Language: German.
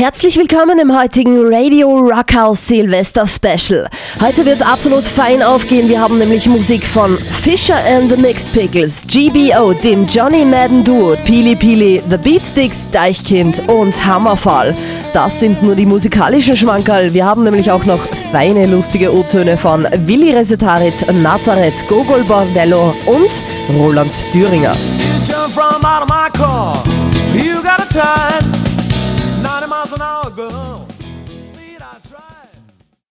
Herzlich willkommen im heutigen Radio Rockhouse Silvester Special. Heute wird's absolut fein aufgehen. Wir haben nämlich Musik von Fisher and the Mixed Pickles, GBO, dem Johnny Madden Duo, Pili Pili, The Beatsticks, Deichkind und Hammerfall. Das sind nur die musikalischen Schmankerl. Wir haben nämlich auch noch feine, lustige O-Töne von Willi Resetarit, Nazareth, Gogol Bordello und Roland Thüringer. You got a turn 90 miles an hour, girl.